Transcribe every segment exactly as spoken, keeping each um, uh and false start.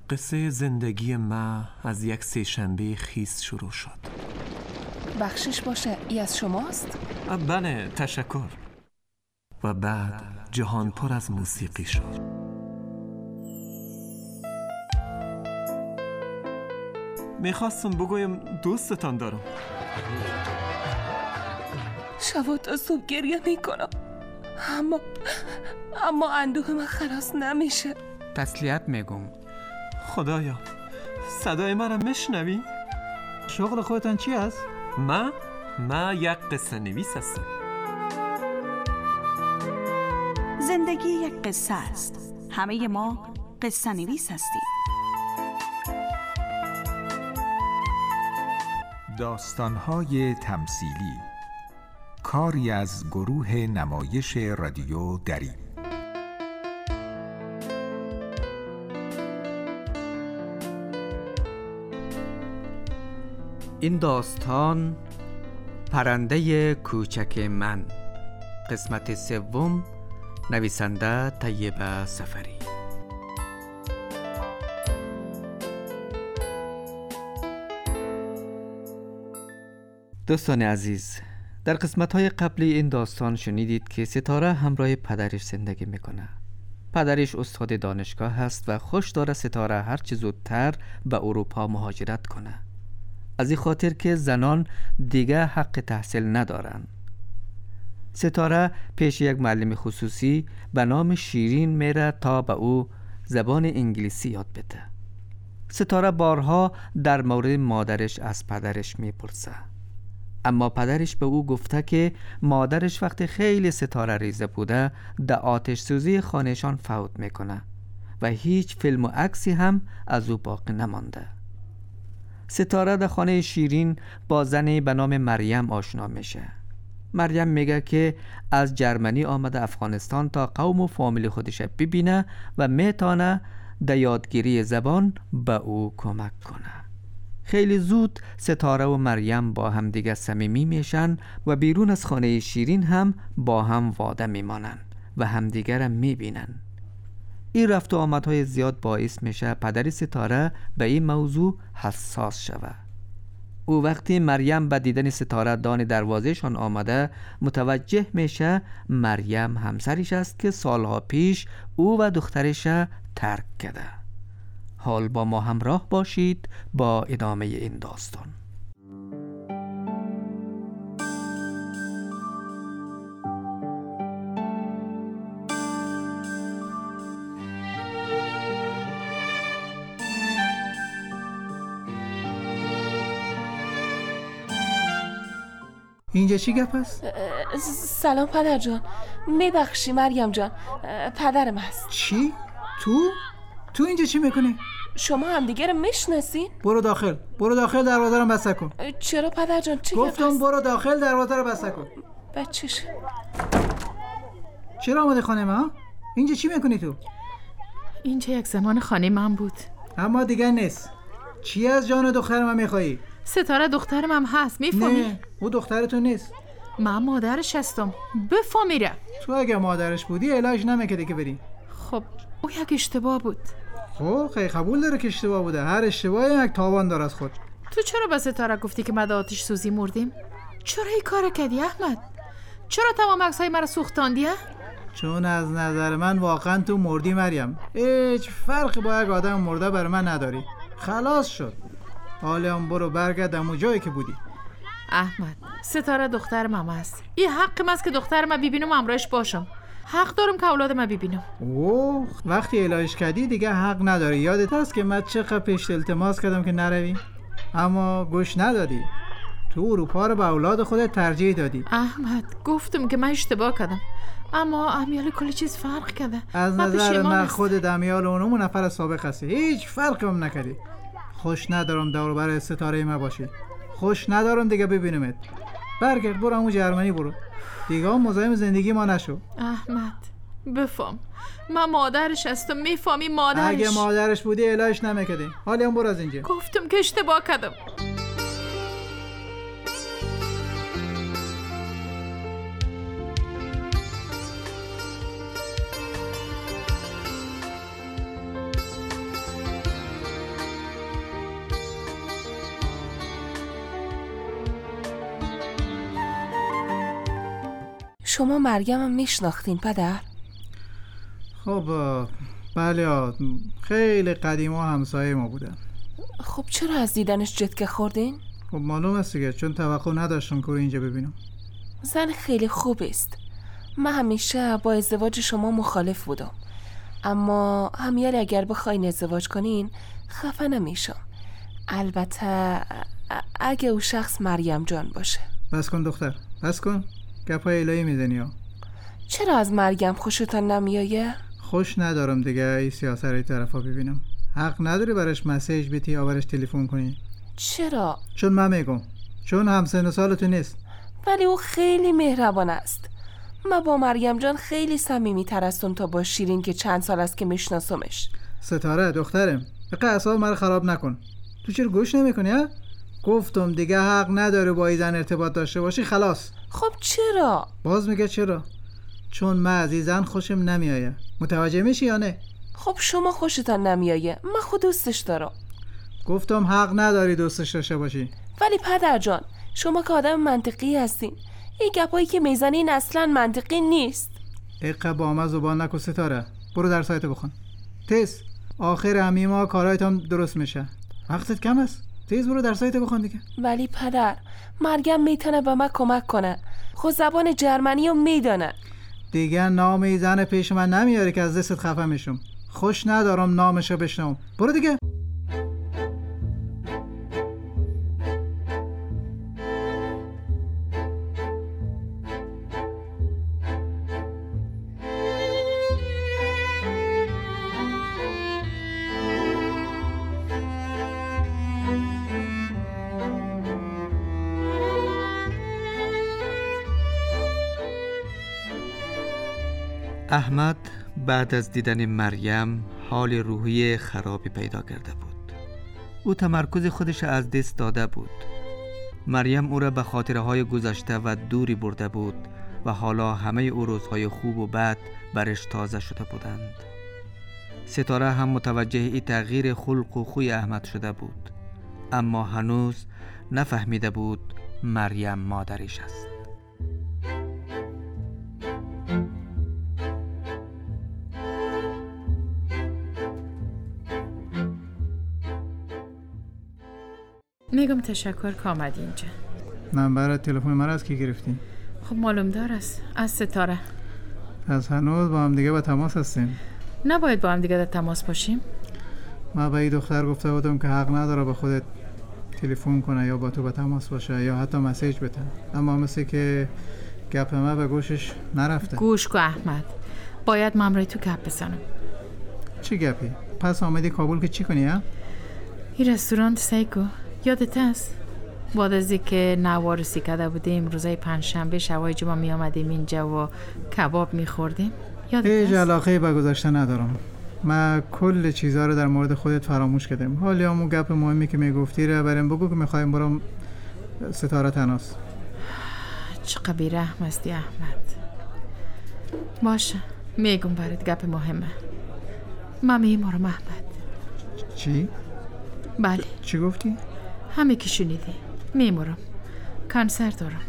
قصه زندگی ما از یک سه‌شنبه خیس شروع شد. بخشش باشه، ای از شماست؟ بله، تشکر. و بعد جهان پر از موسیقی شد. میخواستم بگویم دوستتان دارم. شبا تا صبح گریه میکنم، اما اما اندوه من خلاص نمیشه. تسلیت میگم. خدایا، صدای منم میشنوی؟ شغل خودتان چی است؟ ما ما یک قصه نویس هستم. زندگی یک قصه است. همه ما قصه نویس هستیم. داستان‌های تمثیلی، کاری از گروه نمایش رادیو دری. این داستان پرنده کوچک من، قسمت سوم، نویسنده طیبه سفری. دوستان عزیز، در قسمت‌های قبلی این داستان شنیدید که ستاره همراه پدرش زندگی میکنه. پدرش استاد دانشگاه هست و خوش داره ستاره هر چه زودتر به اروپا مهاجرت کنه، از این خاطر که زنان دیگه حق تحصیل ندارن. ستاره پیش یک معلم خصوصی به نام شیرین میره تا به او زبان انگلیسی یاد بده. ستاره بارها در مورد مادرش از پدرش میپرسه، اما پدرش به او گفته که مادرش وقتی خیلی ستاره ریزه بوده در آتش سوزی خانهشان فوت میکنه و هیچ فیلم و عکسی هم از او باقی نمانده. ستاره در خانه شیرین با زنی به نام مریم آشنا میشه. مریم میگه که از جرمنی آمده افغانستان تا قوم و فامیل خودش ببینه و میتونه در یادگیری زبان به او کمک کنه. خیلی زود ستاره و مریم با هم دیگه صمیمی میشن و بیرون از خانه شیرین هم با هم واده میمانن و همدیگر هم میبینن. این رفت و آمدهای زیاد باعث میشه پدر ستاره به این موضوع حساس شوه. او وقتی مریم به دیدن ستاره دان دروازهشان آمده متوجه میشه مریم همسرش است که سالها پیش او و دخترش ترک کرده. حال با ما همراه باشید با ادامه این داستان. اینجا چی گپ است؟ سلام پدر جان، میبخشی مریم جان، پدرم هست. چی؟ تو؟ تو اینجا چی میکنی؟ شما هم دیگه رو میشناسین؟ برو داخل، برو داخل، دروازه رو بسته کن. چرا پدر جان؟ چی گفتم برو داخل، دروازه رو بسته کن. بچه‌ش چرا آمده خانه ما؟ اینجا چی میکنی تو؟ اینجا یک زمان خانه من بود، اما دیگه نیست. چی از جان دختر من میخوایی؟ ستاره دخترم هم هست، میفهمی؟ نه، او دخترتون نیست. من مادرش هستم، بفهمیره. تو اگه مادرش بودی علاج نمیکردی که بری. خب او یک اشتباه بود. خب خیلی قبول داره که اشتباه بوده. هر اشتباهی یک تاوان داره از خود. تو چرا به ستاره گفتی که ما در آتش سوزی مردیم؟ چرا این کار کردی احمد؟ چرا تمام عکسای مرا سوختاندی؟ چون از نظر من واقعا تو مردی مریم. هیچ فرقی با یک آدم مرده بر من نداری. خلاص شد. حالا هم برو برگرد همون جایی که بودی. احمد، ستاره دخترم هم است. این حقم است که دخترم ببینم همراهش باشم. حق دارم که اولادم ببینم. اوه، وقتی علاج کردی دیگه حق نداری. یادت هست که من چقدر پیش التماس کردم که نروی، اما گوش ندادی. تو اروپا رو به اولاد خودت ترجیح دادی. احمد، گفتم که من اشتباه کردم، اما امیال کلی چیز فرق کرده. از نظر من خودت امیال اونمون نفر سابق هستی. هیچ فرقی هم نکردی. خوش ندارم دور بر ستاره ما باشی. خوش ندارم دیگه ببینمت. برگرد، برو همون جرمنی برو. دیگه هم مزاحم زندگی ما نشو. احمد، بفهم من مادرش هستم، میفهمی؟ مادرش. اگه مادرش بودی علاج نمیکردی. حالا هم برو از اینجا. گفتم که اشتباه کردم. شما مریم هم میشناختین پدر؟ خب بله، خیلی قدیما همسایه ما بودن. خب چرا از دیدنش جدگه خوردین؟ خب معلوم است دیگه، چون توقع نداشتم که رو اینجا ببینم. زن خیلی خوب است. من همیشه با ازدواج شما مخالف بودم، اما همیال اگر بخواین ازدواج کنین خفه نمیشم. البته اگه او شخص مریم جان باشه. بس کن دختر، بس کن، گپای الهی میزنی ها. چرا از مریم خوشتان نمیایه؟ خوش ندارم دیگه این سیاست های طرفا ببینم. حق نداری برش مسیج بیتی یا برش تلفن کنی. چرا؟ چون من میگم، چون همسن و سال تو نیست. ولی او خیلی مهربان است. من با مریم جان خیلی صمیمی تر هستم تا با شیرین که چند سال است که میشناسمش. ستاره دخترم، بقیه اعصاب مرا خراب نکن. تو چرا گوش نمیکنی ها؟ گفتم دیگه حق نداره با این زن ارتباط داشته باشی، خلاص. خب چرا؟ باز میگه چرا؟ چون من از این زن خوشم نمیایه. متوجه میشی یا نه؟ خب شما خوشتان نمیایه، من خود دوستش دارم. گفتم حق نداری دوستش داشته باشی. ولی پدر جان، شما که آدم منطقی هستین، این گپایی که میزنین اصلا منطقی نیست. اقا با ما زبان نکن ستاره. برو در سایت بخون. تیز، آخر همه ما کارایت هم درست میشه. وقتت کم است. تیز برو در سایت بخون دیگه. ولی پدر، مریم میتونه به من کمک کنه. خود زبان جرمنی رو میدانه. دیگه نام این زن پیش من نمیاری که از دستت خفه میشم. خوش ندارم نامشو بشنوم. برو دیگه. احمد بعد از دیدن مریم حال روحی خرابی پیدا کرده بود. او تمرکز خودش از دست داده بود. مریم او را به خاطرهای گذشته و دوری برده بود و حالا همه او روزهای خوب و بد برش تازه شده بودند. ستاره هم متوجه این تغییر خلق و خوی احمد شده بود، اما هنوز نفهمیده بود مریم مادرش است. میگم تشکر که آمدی اینجا. نمبر تلفن من از کی گرفتی؟ خب معلوم دار است، از ستاره. از هنوز با هم دیگه به تماس هستیم؟ نباید با هم دیگه در تماس باشیم؟ من به این دختر گفته بودم که حق نداره به خودت تلفن کنه یا با تو به تماس باشه یا حتی مسیج بده، اما مثل که گپ ما به گوشش نرفته. گوش کو احمد، باید من امروی تو گپ بزنم. چی گپی؟ پس آمدی کابل که چی کنی ها؟ این رستوران سیکو یادت است؟ بعد از اینکه نوارسی کرده بودیم روزای پنجشنبه شبای جمعه می آمدیم اینجا و کباب می خوردیم. یادت است؟ هیچ علاقه به گذشته ندارم. من کل چیزها رو در مورد خودت فراموش کردم. حالی همون گپ مهمی که میگفتی رو برام بگو که میخوایم برام ستاره تناس. چقدر بی‌رحم هستی احمد. باشه میگم برات گپ مهمه. من میمارم احمد. چی؟ بله. چی گفتی؟ همه که شنیدی. میمارم. کانسر دارم.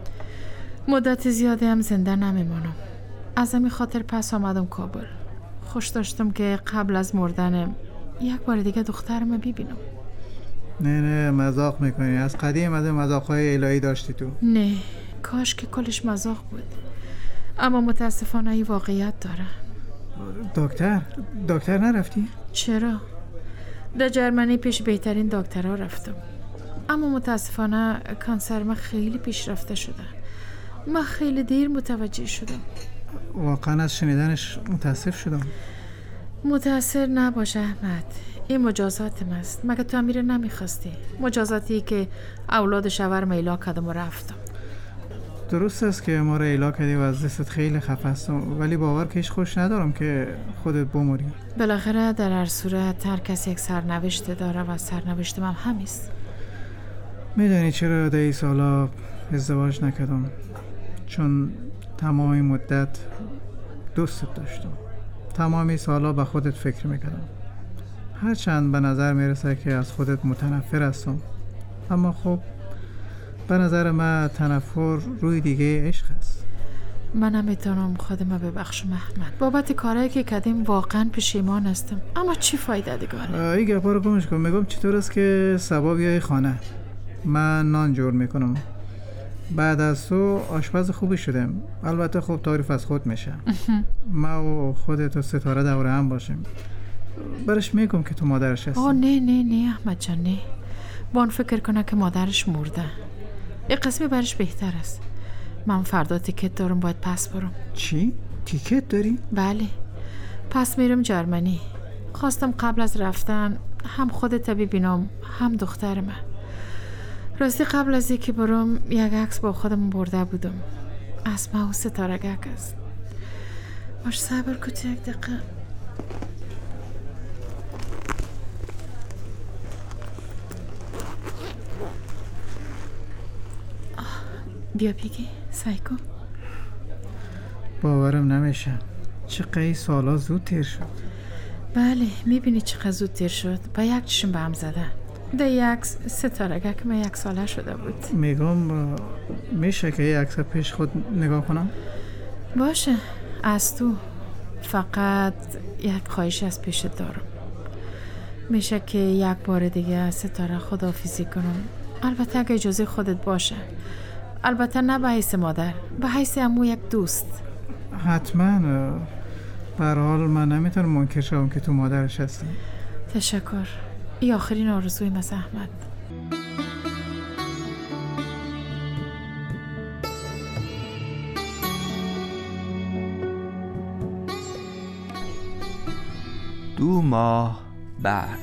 مدت زیادی هم زنده نمیمانم. از همین خاطر پس آمدم کابل. خوش داشتم که قبل از مردنم یک بار دیگه دخترم ببینم. نه نه مذاق میکنی. از قدیم از مذاقهای الهی داشتی تو. نه کاش که کلش مذاق بود، اما متاسفانه این واقعیت داره. دکتر؟ دکتر نرفتی؟ چرا؟ در جرمنی پیش بهترین دکترها رفتم، اما متاسفانه کانسر من خیلی پیشرفته شده. من خیلی دیر متوجه شدم. واقعا از شنیدنش متاسف شدم. متأثر نباشه احمد، این مجازاتم است. مگه تو امیر نمیخواستی؟ مجازاتی که اولاد شوهر میلا کردم و رفتم. درست است که ما را ایلا کردی و از دستت خیلی خفه هستم، ولی باور که هیچ خوش ندارم که خودت بموری. بالاخره در هر صورت هر کسی یک سرنوشت داره و سرنوشت من همیست. میدونی چرا در این سالا ازدواج نکردم؟ چون تمام مدت دوستت داشتم. تمامی سالا به خودت فکر میکردم. هرچند به نظر میرسه که از خودت متنفر هستم، اما خب به نظر من تنفر روی دیگه عشق است. من نمیتونم خودم ببخشم احمد. بابت کارهایی که کردیم واقعا پشیمان هستم، اما چی فایده دیگاره؟ این گپا رو گمش کن. میگم چطور است که صبا بیای خانه، من نان جور میکنم، بعد از تو آشپز خوبی شدم. البته خوب تعریف از خود میشه. ما و خودت و ستاره دوره هم باشیم. برش میگم که تو مادرش هستی. آه نه نه نه احمد جان، نه. بان فکر کنه که مادرش مرده. یه قسمی برش بهتر است. من فردا تیکت دارم، باید پس برم. چی؟ تیکت داری؟ بله، پس میرم جرمنی. خواستم قبل از رفتن هم خودت ببینم هم دختر من. راستی قبل از اینکه برم یک عکس با خودم برده بودم، اسما و ستاره گک است. باش صبر کن یک دقیقه. بیا بگی سعی کن. باورم نمیشه چقدر سالا زود تیر شد. بله میبینی چقدر زود تیر شد. با یک چشم به هم زدن. ده یک ستاره که من یک ساله شده بود. میگم میشه که یک عکس پیش خود نگاه کنم؟ باشه از تو. فقط یک خواهش از پیشت دارم. میشه که یک بار دیگه از ستاره خداحافظی کنم؟ البته اگه اجازه خودت باشه. البته نه به حیث مادر، به حیث عمو یک دوست. حتما. به هر حال من نمیتونم منکر شوم که تو مادرش هستی. تشکر. این آخرین آرزوی مثل احمد. دو ماه بعد.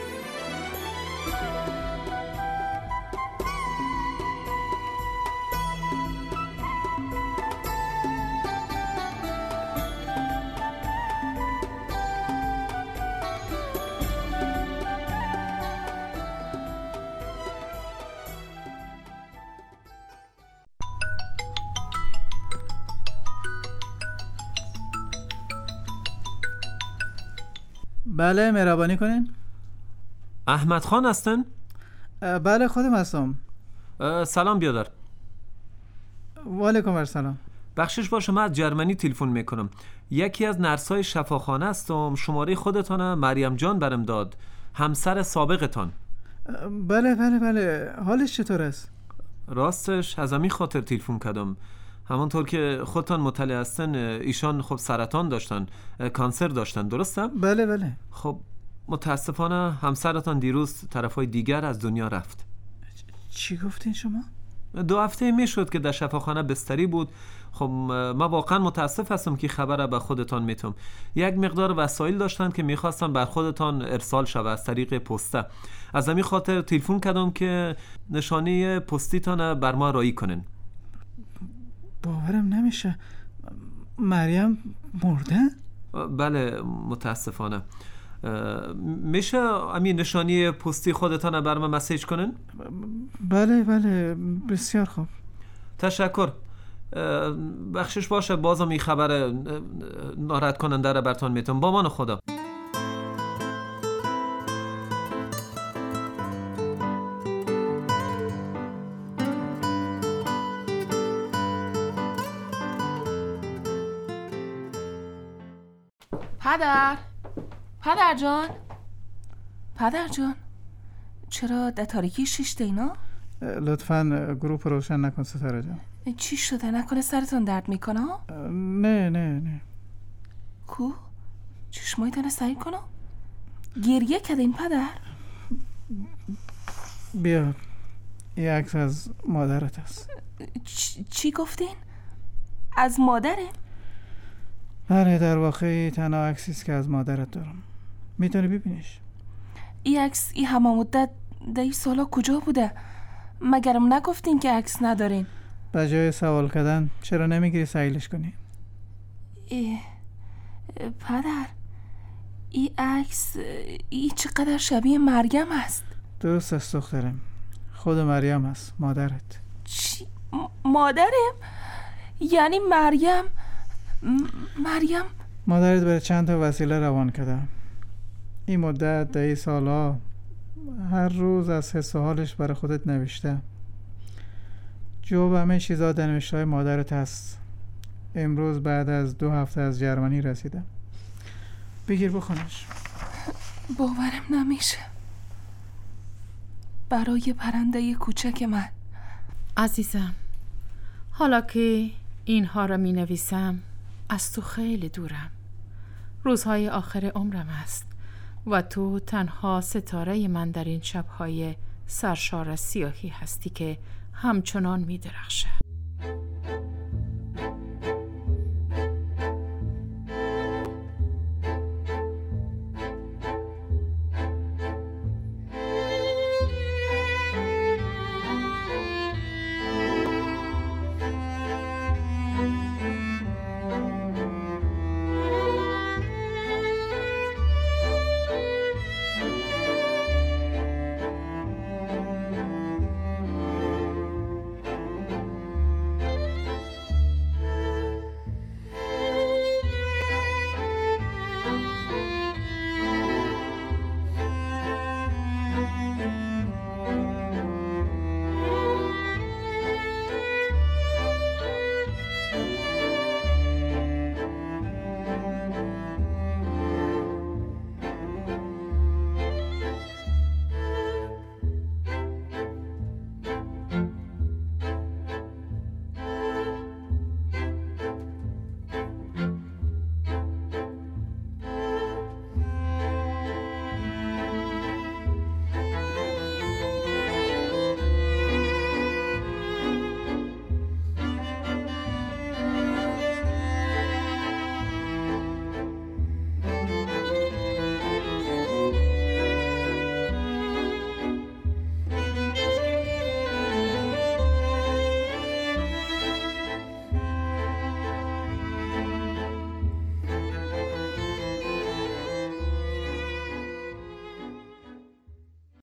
بله مهربانی کنین. احمد خان هستن؟ بله خودم هستم. سلام بیادر. و علیکم السلام. بخشش باشه، من از جرمنی تلفن میکنم. یکی از نرسای شفاخانه هستم. شماره خودتانه مریم جان برم داد، همسر سابقتان. بله بله بله. حالش چطور است؟ راستش از همین خاطر تلفن کردم. همانطور که خودتان مطلع هستن ایشان خب سرطان داشتن، کانسر داشتن، درسته؟ بله بله. خب متاسفانه همسرتان دیروز طرفای دیگر از دنیا رفت. چی گفتین شما؟ دو هفته میشد که در شفاخانه بستری بود. خب من واقعا متاسف هستم که خبر به خودتان میتم. یک مقدار وسایل داشتن که میخواستم بر خودتان ارسال شود از طریق پسته. از همین خاطر تلفن کردم که نشانه پستیتان بر ما رایی کنن. باورم نمیشه. مریم مرده؟ بله متاسفانه. میشه همین نشانی پستی خودتان بر من مسیج کنن؟ بله بله بسیار خوب. تشکر. بخشش باشه بازم این خبر ناراحت کننده را برتان میتونم. با مان خدا. پدر پدر جان پدر جان چرا در تاریکی شیشته اینا؟ لطفاً گروپ روشن نکن ستاره جان. چی شده؟ نکنه سرتون درد میکنه؟ نه نه نه. کو؟ چشمایتان سعی کنم؟ گریه کردین پدر؟ بیا یه عکس از مادرت هست. چ- چی گفتین؟ از مادره؟ بله در واقع تنها عکسی است که از مادرت دارم. میتونی ببینیش. این عکس این همه مدت ده این سالا کجا بوده؟ مگرم نگفتین که عکس ندارین؟ به جای سوال کردن چرا نمیگیری سایلش کنی؟ اه، پدر این عکس این چقدر شبیه مریم است. درست است دخترم، خود مریم است، مادرت. چی؟ م- مادرم؟ یعنی مریم م- مریم مادرت برای چند تا وسیله روان کرده. این مدت ده سالا هر روز از حس و حالش برای خودت نوشته. جواب همه چیزا در نوشته‌های مادرت هست. امروز بعد از دو هفته از جرمنی رسیدم. بگیر بخونش. باورم نمیشه. برای پرنده کوچک من. عزیزم، حالا که اینها را می نویسم از تو خیلی دورم. روزهای آخر عمرم است و تو تنها ستاره من در این شبهای سرشار از سیاهی هستی که همچنان می درخشد.